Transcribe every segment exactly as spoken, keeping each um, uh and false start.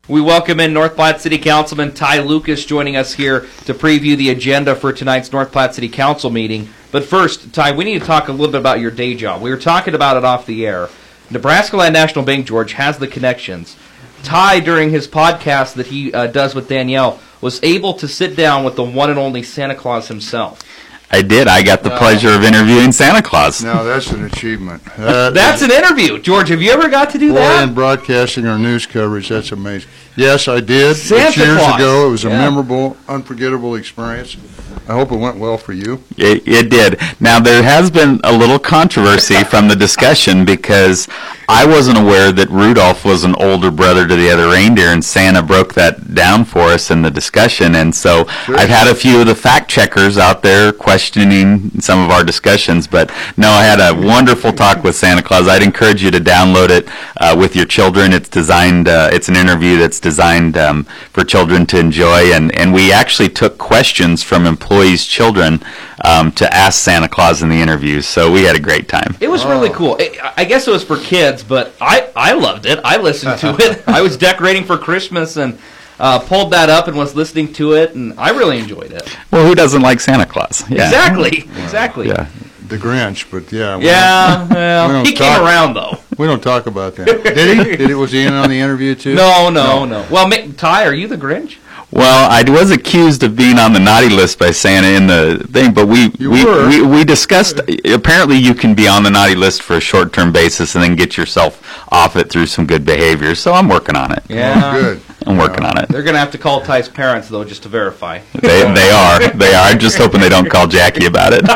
We welcome in North Platte City Councilman Ty Lucas joining us here to preview the agenda for tonight's North Platte City Council meeting. But first, Ty, we need to talk a little bit about your day job. We were talking about it off the air. Nebraska Land National Bank, George, has the connections. Ty, during his podcast that he uh, does with Danielle, was able to sit down with the one and only Santa Claus himself. I did. I got the Wow. pleasure of interviewing Santa Claus. Now, that's an achievement. That That's is- an interview. George, have you ever got to do Boy, that? in broadcasting or news coverage, that's amazing. Yes, I did. Santa It's years Claus. ago. It was a Yeah. memorable, unforgettable experience. I hope it went well for you. It, it did. Now, there has been a little controversy from the discussion because I wasn't aware that Rudolph was an older brother to the other reindeer, and Santa broke that down for us in the discussion. And so Sure. I've had a few of the fact checkers out there questioning some of our discussions. But no, I had a wonderful talk with Santa Claus. I'd encourage you to download it uh, with your children. It's designed, uh, it's an interview that's designed um, for children to enjoy. And, and we actually took questions from employees' children um, to ask Santa Claus in the interviews. So we had a great time. It was really cool. I I guess it was for kids, but I, I loved it. I listened to it. I was decorating for Christmas and uh, pulled that up and was listening to it, and I really enjoyed it. Well, who doesn't like Santa Claus? Yeah. Exactly. Exactly. Yeah. The Grinch, but yeah. we Yeah, don't- we well, don't he came talk- around, though. We don't talk about that. Did he? Did he? Was he in on the interview, too? No, no, no. Well, Ma- Ty, are you the Grinch? Well, I was accused of being on the naughty list by Santa in the thing, but we You we, were. we we discussed. Apparently, you can be on the naughty list for a short-term basis and then get yourself off it through some good behavior. So I'm working on it. Yeah. Oh, good. I'm working on it. They're going to have to call Ty's parents, though, just to verify. They they are they are. I'm just hoping they don't call Jackie about it.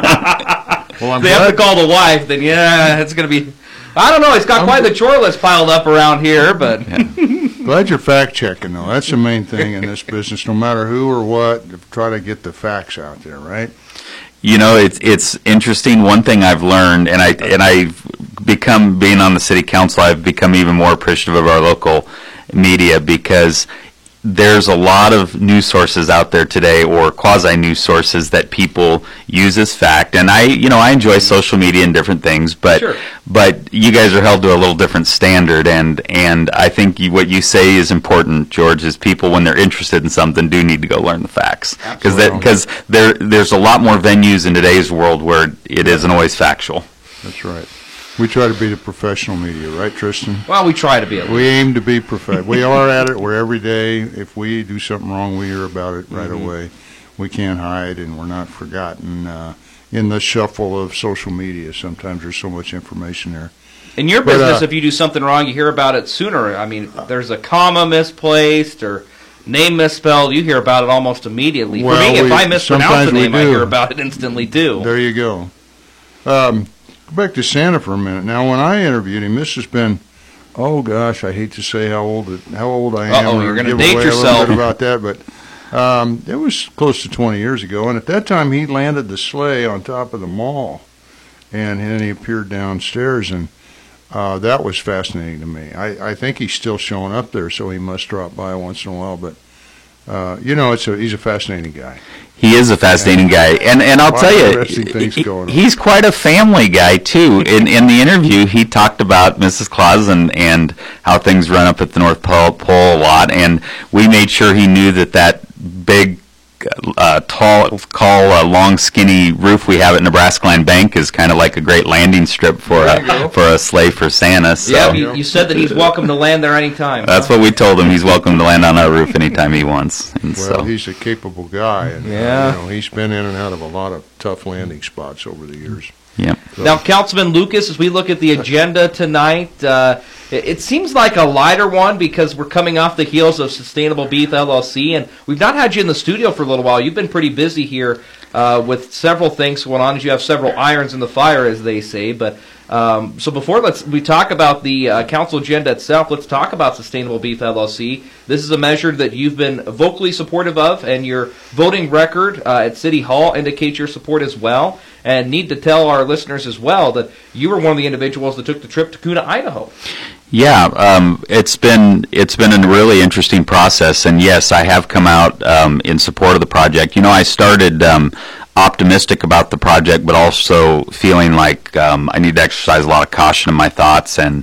Well, I'm If they have to glad, call the wife, then yeah, it's going to be... I don't know. He's got quite the chore list piled up around here, but... glad you're fact-checking, though. That's the main thing in this business. No matter who or what, try to get the facts out there, right? You know, it's it's interesting. One thing I've learned, and I and I've become being on the city council, I've become even more appreciative of our local media because there's a lot of news sources out there today, or quasi-news sources that people use as fact. And I, you know, I enjoy social media and different things, but Sure. but you guys are held to a little different standard. And and I think you, what you say is important, George. Is people, when they're interested in something, do need to go learn the facts, because that Absolutely. because there there's a lot more venues in today's world where it isn't always factual. That's right. We try to be the professional media, right, Tristan? Well, we try to be at least. We aim to be prof. We are at it. We're every day. If we do something wrong, we hear about it right Mm-hmm. away. We can't hide, and we're not forgotten uh, in the shuffle of social media. Sometimes there's so much information there. In your But, business, uh, if you do something wrong, you hear about it sooner. I mean, there's a comma misplaced or name misspelled, you hear about it almost immediately. Well, For me, if we- I mispronounce sometimes the we name, I do. hear about it instantly, too. There you go. Um, go back to Santa for a minute. Now, when I interviewed him, this has been, oh gosh, I hate to say how old it, how old I am. Uh-oh, or you're gonna give date away a little yourself. bit about that, but um, it was close to twenty years ago. And at that time, he landed the sleigh on top of the mall, and then he appeared downstairs, and uh, that was fascinating to me. I, I think he's still showing up there, so he must drop by once in a while. But uh, you know, it's a, he's a fascinating guy. He is a fascinating guy, and and I'll Lot tell of you, interesting things he- going on. he's quite a family guy too. In in the interview, he talked about Missus Claus and and how things run up at the North Pole, Pole a lot, and we made sure he knew that that big, uh, tall, tall, uh, long, skinny roof we have at Nebraska Land Bank is kind of like a great landing strip for There you a go. for a sleigh for Santa. So. Yeah, you, you said that he's welcome to land there anytime. That's huh? what we told him. He's welcome to land on our roof anytime he wants. And Well, so. he's a capable guy, and uh, Yeah. you know, he's been in and out of a lot of tough landing spots over the years. Yeah. Now, Councilman Lucas, as we look at the agenda tonight, uh, it, it seems like a lighter one because we're coming off the heels of Sustainable Beef L L C, and we've not had you in the studio for a little while. You've been pretty busy here uh, with several things going on, as you have several irons in the fire, as they say. But um, so before let's we talk about the uh, council agenda itself, let's talk about Sustainable Beef L L C. This is a measure that you've been vocally supportive of, and your voting record uh, at City Hall indicates your support as well. And need to tell our listeners as well that you were one of the individuals that took the trip to Kuna, Idaho. Yeah, um, it's been it's been a really interesting process, and yes, I have come out um, in support of the project. You know, I started um, optimistic about the project, but also feeling like um, I need to exercise a lot of caution in my thoughts and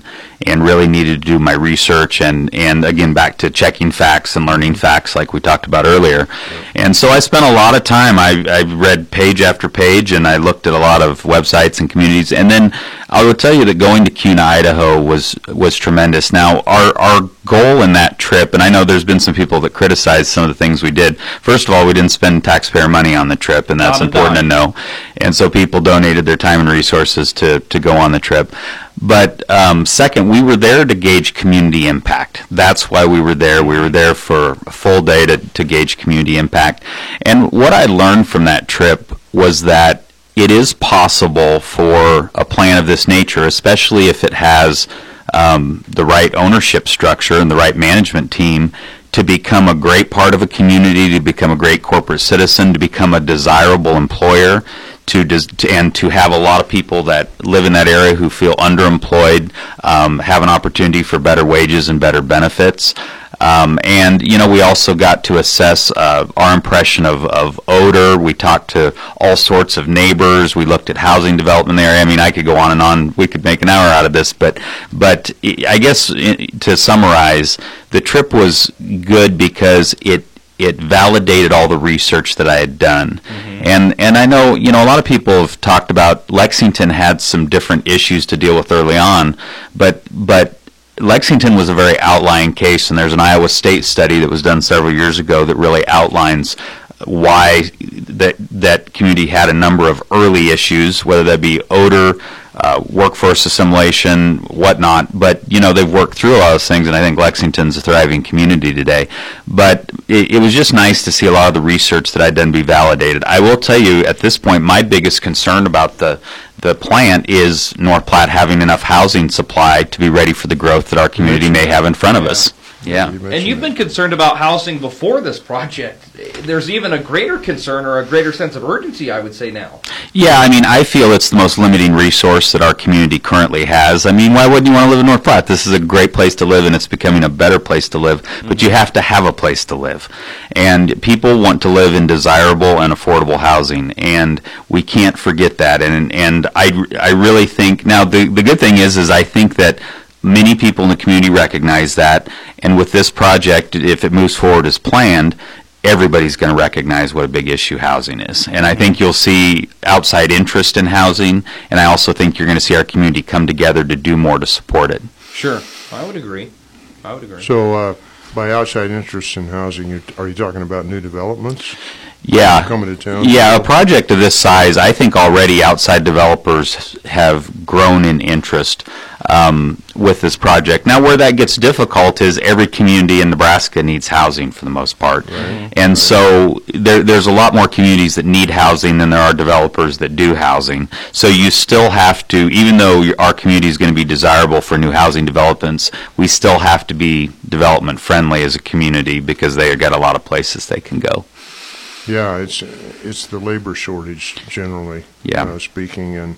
and really needed to do my research and, and again, back to checking facts and learning facts like we talked about earlier. And so I spent a lot of time. I, I read page after page, and I looked at a lot of websites and communities. And then I will tell you that going to Kuna, Idaho was was tremendous. Now, our, our goal in that trip, and I know there's been some people that criticize some of the things we did. First of all, we didn't spend taxpayer money on the trip, and that's important to know. And so people donated their time and resources to, to go on the trip. But um, second, we were there to gauge community impact. That's why we were there. We were there for a full day to, to gauge community impact. And what I learned from that trip was that it is possible for a plan of this nature, especially if it has um, the right ownership structure and the right management team, to become a great part of a community, to become a great corporate citizen, to become a desirable employer, to, des- to and to have a lot of people that live in that area who feel underemployed, um, have an opportunity for better wages and better benefits. Um, and, you know, we also got to assess uh, our impression of, of odor. We talked to all sorts of neighbors. We looked at housing development there. I mean, I could go on and on. We could make an hour out of this. But, but I guess to summarize, the trip was good because it it validated all the research that I had done. Mm-hmm. And and I know, you know, a lot of people have talked about Lexington had some different issues to deal with early on, but but Lexington was a very outlying case, and there's an Iowa State study that was done several years ago that really outlines why that that community had a number of early issues, whether that be odor, uh, workforce assimilation, whatnot. But, you know, they've worked through a lot of those things, and I think Lexington's a thriving community today. But it, it was just nice to see a lot of the research that I'd done be validated. I will tell you, at this point, my biggest concern about the the plant is North Platte having enough housing supply to be ready for the growth that our community may have in front of us. Yeah. And you've been concerned about housing before this project. There's even a greater concern or a greater sense of urgency, I would say, now. Yeah, I mean, I feel it's the most limiting resource that our community currently has. I mean, why wouldn't you want to live in North Platte? This is a great place to live, and it's becoming a better place to live, mm-hmm. but you have to have a place to live. And people want to live in desirable and affordable housing, and we can't forget that. And and I, I really think, now the, the good thing is, is I think that many people in the community recognize that, and with this project, if it moves forward as planned, everybody's going to recognize what a big issue housing is. And I think you'll see outside interest in housing, and I also think you're going to see our community come together to do more to support it. Sure. I would agree. I would agree. So uh, by outside interest in housing, you are you talking about new developments? Yeah, coming to town? Yeah, a project of this size, I think already outside developers have grown in interest um, with this project. Now, where that gets difficult is every community in Nebraska needs housing for the most part. Right. And right. so there, there's a lot more communities that need housing than there are developers that do housing. So you still have to, even though our community is going to be desirable for new housing developments, we still have to be development friendly as a community because they've got a lot of places they can go. Yeah, it's it's the labor shortage generally. Yeah. Uh, speaking, and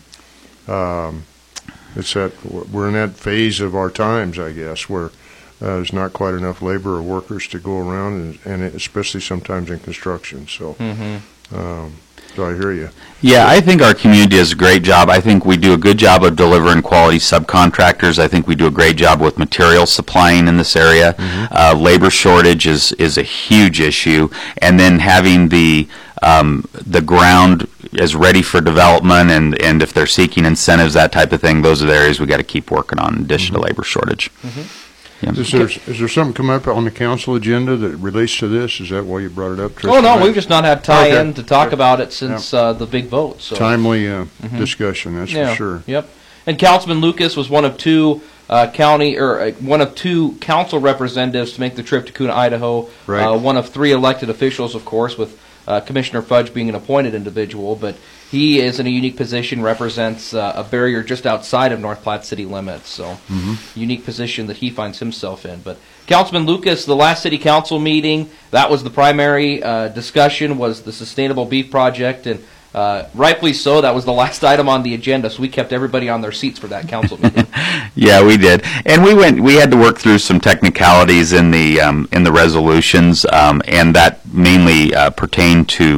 um, it's that we're in that phase of our times, I guess, where uh, there's not quite enough labor or workers to go around, and, and it, especially sometimes in construction. So, mm-hmm. um, so I hear you. Yeah, I think our community does a great job. I think we do a good job of delivering quality subcontractors. I think we do a great job with material supplying in this area. Mm-hmm. Uh, labor shortage is, is a huge issue. And then having the um, the ground is ready for development, and, and if they're seeking incentives, that type of thing, those are the areas we got to keep working on in addition mm-hmm. to labor shortage. Mm-hmm. Yeah. Is there, is there something come up on the council agenda that relates to this? Is that why you brought it up, Trish? Oh, no, we've just not had tie-in okay. to talk about it since yeah. uh, the big vote. So. Timely uh, mm-hmm. discussion, that's yeah. for sure. Yep. And Councilman Lucas was one of two uh, county or uh, one of two council representatives to make the trip to Kuna, Idaho. Right. Uh, one of three elected officials, of course, with uh, Commissioner Fudge being an appointed individual, but he is in a unique position, represents uh, a barrier just outside of North Platte city limits, so mm-hmm. unique position that he finds himself in. But Councilman Lucas, the last city council meeting, that was the primary uh, discussion, was the Sustainable Beef Project, and uh, rightfully so, that was the last item on the agenda, so we kept everybody on their seats for that council meeting. Yeah, we did, and we went. We had to work through some technicalities in the um, in the resolutions, um, and that mainly uh, pertained to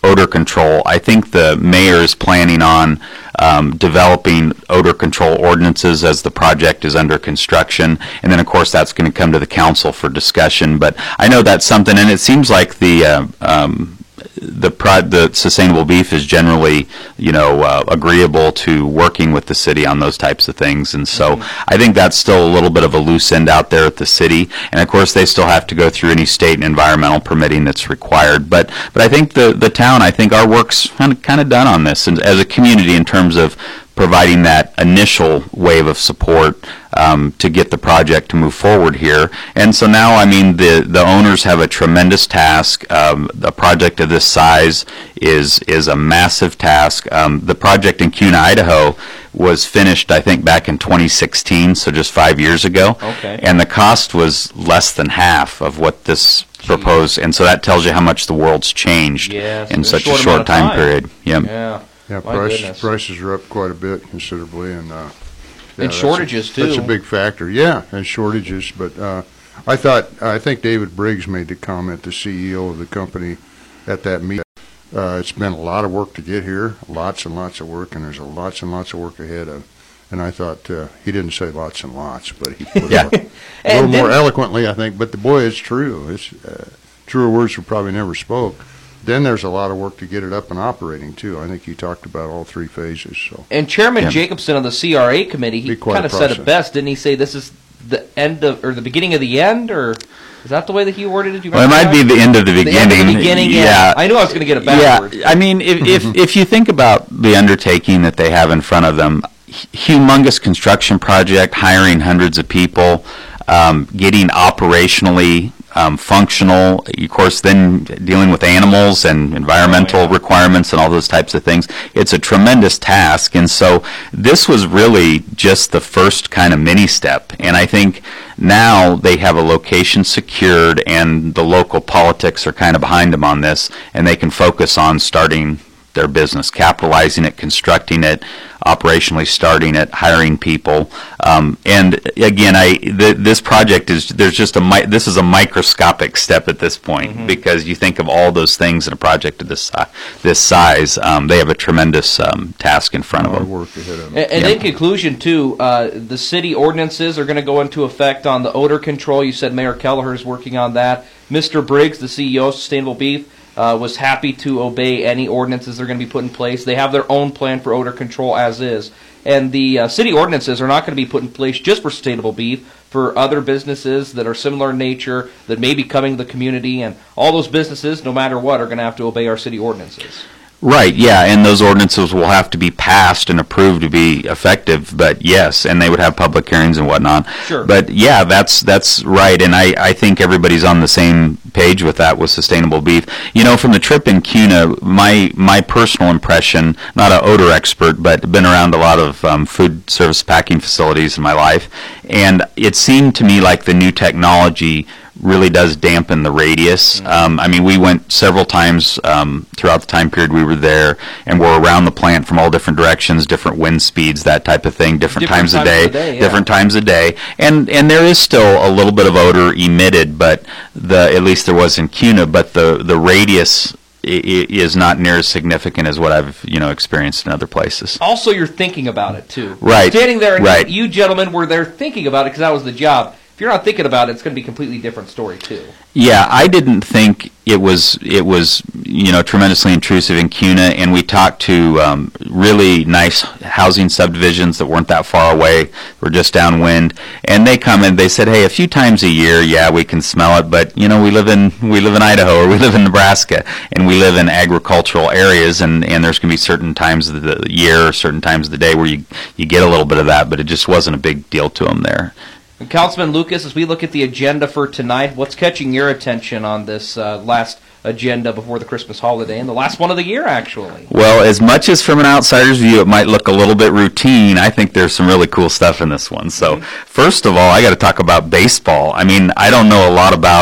odor control, I think the mayor is planning on um, developing odor control ordinances as the project is under construction, and then of course that's going to come to the council for discussion. But I know that's something, and it seems like the uh, um, the pro- the sustainable beef is generally, you know, uh, agreeable to working with the city on those types of things, and so mm-hmm. I think that's still a little bit of a loose end out there at the city, and of course they still have to go through any state and environmental permitting that's required. But but I think the the town, I think our work's kind of kind of done on this, and as a community in terms of providing that initial wave of support um, to get the project to move forward here. And so now, I mean, the, the owners have a tremendous task. Um, a project of this size is is a massive task. Um, the project in Kuna, Idaho was finished, I think, back in twenty sixteen, so just five years ago. Okay. And the cost was less than half of what this proposed. And so that tells you how much the world's changed yes, in such short a short time, time period. Yep. Yeah. Yeah, My price, goodness. prices are up quite a bit considerably, and uh, yeah, and that's shortages a, too. That's a big factor. Yeah, and shortages. But uh, I thought I think David Briggs made the comment, the C E O of the company, at that meeting. Uh, it's been a lot of work to get here, lots and lots of work, and there's a lots and lots of work ahead of. And I thought uh, he didn't say lots and lots, but he put Yeah. it a little more eloquently, I think. But the boy, it's true. It's uh, truer words were probably never spoke. Then there's a lot of work to get it up and operating, too. I think he talked about all three phases. So. And Chairman Yeah. Jacobson of the C R A committee, he Be quite kind a of said it process. best, didn't he? Say this is the end of, or the beginning of the end, or is that the way that he worded it? Do you Well, it remember might be that? the end of the The beginning. end of the beginning, yeah. I knew I was going to get it backwards. Yeah, I mean, if, if if you think about the undertaking that they have in front of them, hu- humongous construction project, hiring hundreds of people, um, getting operationally um, functional, of course, then dealing with animals and environmental Oh, yeah. requirements and all those types of things. It's a tremendous task, and so this was really just the first kind of mini step. And I think now they have a location secured, and the local politics are kind of behind them on this, and they can focus on starting their business, capitalizing it, constructing it, operationally starting it, hiring people. Um, and again, I th- this project is there's just a mi- this is a microscopic step at this point Mm-hmm. because you think of all those things in a project of this si- this size. Um, they have a tremendous um, task in front of Hard them. work ahead of them. And, and Yeah. in conclusion, too, uh, the city ordinances are going to go into effect on the odor control. You said Mayor Kelleher is working on that. Mister Briggs, the C E O of Sustainable Beef, uh, was happy to obey any ordinances that are going to be put in place. They have their own plan for odor control as is. And the uh, city ordinances are not going to be put in place just for Sustainable Beef, for other businesses that are similar in nature, that may be coming to the community. And all those businesses, no matter what, are going to have to obey our city ordinances. Right, yeah, and those ordinances will have to be passed and approved to be effective, but yes, and they would have public hearings and whatnot. Sure. But yeah, that's that's right, and I, I think everybody's on the same page with that with Sustainable Beef. You know, from the trip in Kuna, my my personal impression, not an odor expert, but been around a lot of um, food service packing facilities in my life, and it seemed to me like the new technology really does dampen the radius. Um, I mean, we went several times um, throughout the time period we were there, and we're around the plant from all different directions, different wind speeds, that type of thing, different, Different times, times a day, of the day, yeah. different times a day, and and there is still a little bit of odor emitted, but the at least there was in Kuna, but the the radius i- i- is not near as significant as what I've you know experienced in other places. Also, you're thinking about it, too. Right. Standing there, and Right. you gentlemen were there thinking about it because that was the job. If you're not thinking about it, it's going to be a completely different story, too. Yeah, I didn't think it was it was you know tremendously intrusive in Kuna, and we talked to um, really nice housing subdivisions that weren't that far away, were just downwind, and they come and they said, hey, a few times a year, yeah, we can smell it, but you know we live in we live in Idaho or we live in Nebraska, and we live in agricultural areas, and, and there's going to be certain times of the year, or certain times of the day where you you get a little bit of that, but it just wasn't a big deal to them there. And Councilman Lucas, as we look at the agenda for tonight, what's catching your attention on this uh, last agenda before the Christmas holiday, and the last one of the year, actually? Well, as much as from an outsider's view it might look a little bit routine, I think there's some really cool stuff in this one. So, first of all, I got to talk about baseball. I mean, I don't know a lot about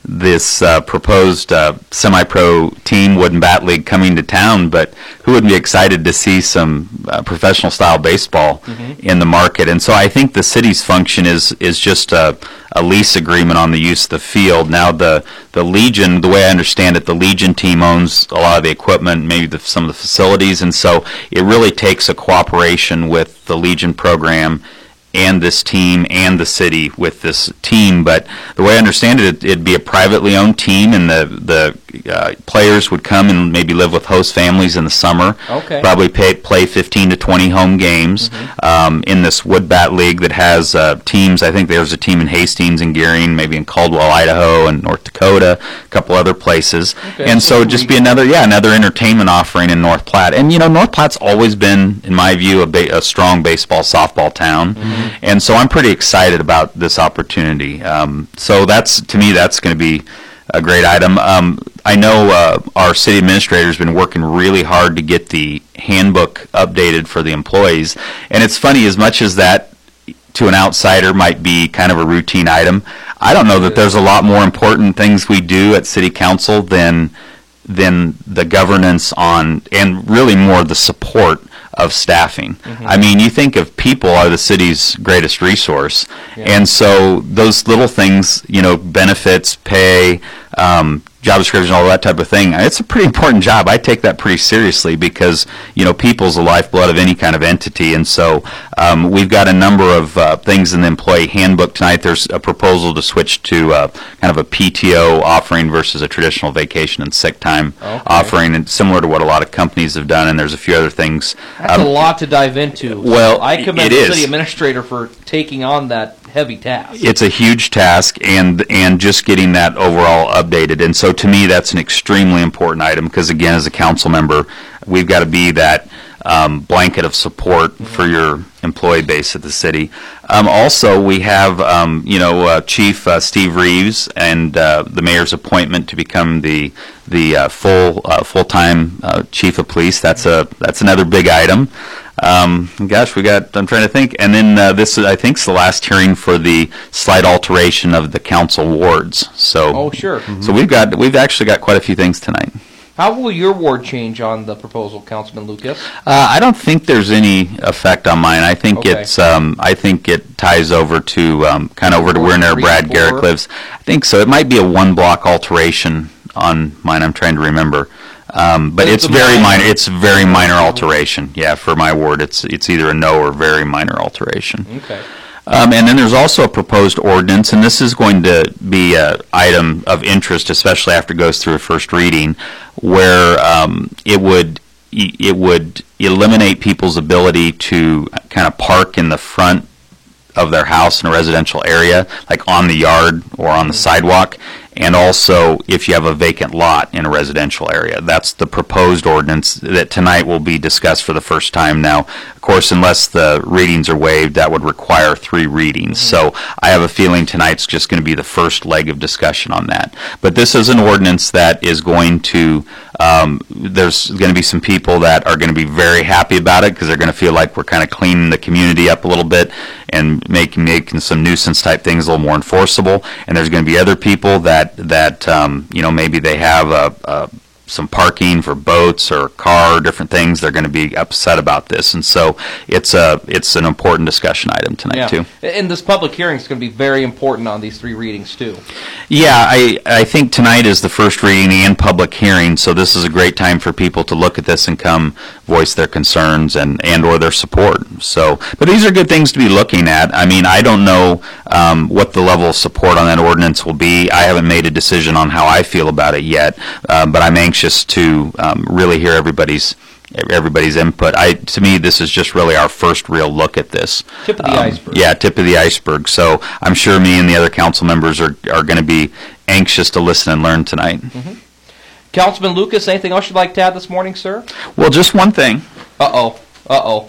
this uh, proposed uh, semi-pro team Wooden Bat League coming to town, but who would be excited to see some uh, professional-style baseball mm-hmm. in the market? And so I think the city's function is is just a, a lease agreement on the use of the field. Now, the, the Legion, the way I understand it, the Legion team owns a lot of the equipment, maybe the, some of the facilities, and so it really takes a cooperation with the Legion program and this team and the city with this team. But the way I understand it, it'd be a privately owned team, and the the uh, players would come and maybe live with host families in the summer. Okay. Probably pay, play fifteen to twenty home games mm-hmm. um, in this Wood Bat League that has uh, teams. I think there's a team in Hastings and Gearing, maybe in Caldwell, Idaho, and North Dakota, a couple other places. Okay. And so it'd just be another, yeah, another entertainment offering in North Platte. And you know, North Platte's always been, in my view, a, ba- a strong baseball, softball town. Mm-hmm. And so I'm pretty excited about this opportunity. Um, so that's, to me, that's going to be a great item. Um, I know uh, our city administrator has been working really hard to get the handbook updated for the employees. And it's funny, as much as that to an outsider might be kind of a routine item, I don't know that there's a lot more important things we do at city council than than the governance on, and really more the support of staffing. Mm-hmm. I mean, you think of people are the city's greatest resource, yeah. and so those little things, you know, benefits, pay, um, job description, all that type of thing, it's a pretty important job. I take that pretty seriously because, you know, people's the lifeblood of any kind of entity, and so um, we've got a number of uh, things in the employee handbook tonight. There's a proposal to switch to uh, kind of a P T O offering versus a traditional vacation and sick time okay. offering, and similar to what a lot of companies have done, and there's a few other things. That's um, a lot to dive into. Well, I commend it the is. city administrator for taking on that heavy task. It's a huge task, and and just getting that overall updated. And so to me, that's an extremely important item because, again, as a council member, we've got to be that um, blanket of support mm-hmm. for your employee base at the city. Um, also, we have, um, you know, uh, Chief uh, Steve Reeves and uh, the mayor's appointment to become the the uh, full uh, full-time uh, chief of police. That's a that's another big item. Um, gosh, we got, I'm trying to think. And then uh, this, I think, is the last hearing for the slight alteration of the council wards. So, oh, sure. Mm-hmm. So we've got, we've actually got quite a few things tonight. How will your ward change on the proposal, Councilman Lucas? Uh, I don't think there's any effect on mine. I think okay. it's, um, I think it ties over to, um, kind of over to where near Brad four. Garrick lives. I think so. It might be a one block alteration on mine. I'm trying to remember. Um, but it's, it's very minor. It's very minor alteration. Yeah, for my ward, it's it's either a no or very minor alteration. Okay. Um, and then there's also a proposed ordinance, and this is going to be an item of interest, especially after it goes through a first reading, where um, it would it would eliminate people's ability to kind of park in the front of their house in a residential area, like on the yard or on the sidewalk. And also if you have a vacant lot in a residential area. That's the proposed ordinance that tonight will be discussed for the first time. Now, of course, unless the readings are waived, that would require three readings. Mm-hmm. So I have a feeling tonight's just going to be the first leg of discussion on that. But this is an ordinance that is going to, um, there's going to be some people that are going to be very happy about it because they're going to feel like we're kind of cleaning the community up a little bit and making, making some nuisance type things a little more enforceable. And there's going to be other people that that um, you know, maybe they have a, a some parking for boats or car, different things. They're going to be upset about this, and so it's a it's an important discussion item tonight yeah. too. And this public hearing is going to be very important on these three readings too. Yeah, I I think tonight is the first reading and public hearing, so this is a great time for people to look at this and come voice their concerns and and or their support. So, but these are good things to be looking at. I mean, I don't know um, what the level of support on that ordinance will be. I haven't made a decision on how I feel about it yet, uh, but I'm anxious to um, really hear everybody's everybody's input. I to me, this is just really our first real look at this. Tip of the um, iceberg. Yeah, tip of the iceberg. So I'm sure me and the other council members are are going to be anxious to listen and learn tonight. Mm-hmm. Councilman Lucas, anything else you'd like to add this morning, sir? Well, just one thing. Uh oh. Uh oh.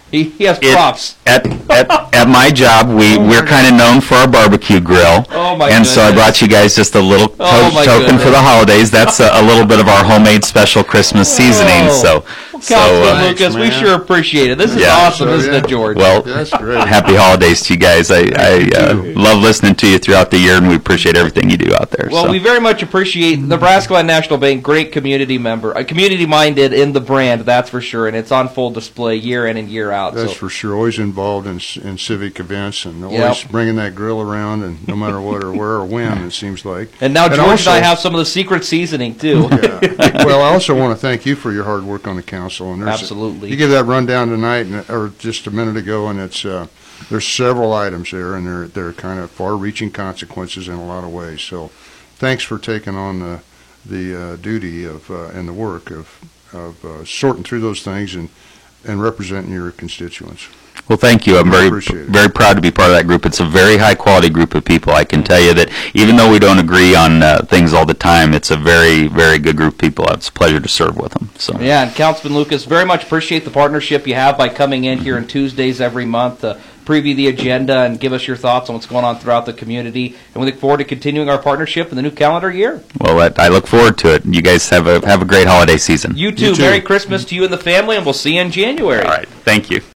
He, he has It- props. At, at, at my job, we, Oh, we're my kind of known for our barbecue grill. Oh, my And so I goodness. brought you guys just a little to- Oh, my token for goodness. the holidays. That's a, a little bit of our homemade special Christmas seasoning. Oh. So, Well, so Councilman uh, Thanks, Lucas, we man. sure appreciate it. This is Yeah. awesome, So, isn't yeah. it, George? well, That's great. happy holidays to you guys. I, I uh, love listening to you throughout the year, and we appreciate everything you do out there. Well, so. we very much appreciate Nebraska Land National Bank, great community member, uh, community-minded in the brand, that's for sure, and it's on full display year in and year out. That's so. for sure. Always involved in s- in civic events and always Yep. bringing that grill around, and no matter what or where or when, it seems like. And now And George also- and I have some of the secret seasoning, too. Yeah. Well, I also want to thank you for your hard work on the council. And there's Absolutely. You gave that rundown tonight, and, or just a minute ago, and it's uh, there's several items there, and they're they're kind of far-reaching consequences in a lot of ways. So, thanks for taking on the the uh, duty of uh, and the work of of uh, sorting through those things and and representing your constituents. Well, thank you. I'm I very, appreciate it. very proud to be part of that group. It's a very high-quality group of people. I can tell you that even though we don't agree on uh, things all the time, it's a very, very good group of people. It's a pleasure to serve with them. So, Yeah, and Councilman Lucas, very much appreciate the partnership you have by coming in here on Tuesdays every month to preview the agenda and give us your thoughts on what's going on throughout the community. And we look forward to continuing our partnership in the new calendar year. well, I, I look forward to it. You guys have a have a great holiday season. You too. You too. Merry Christmas to you and the family, and we'll see you in January. All right. Thank you.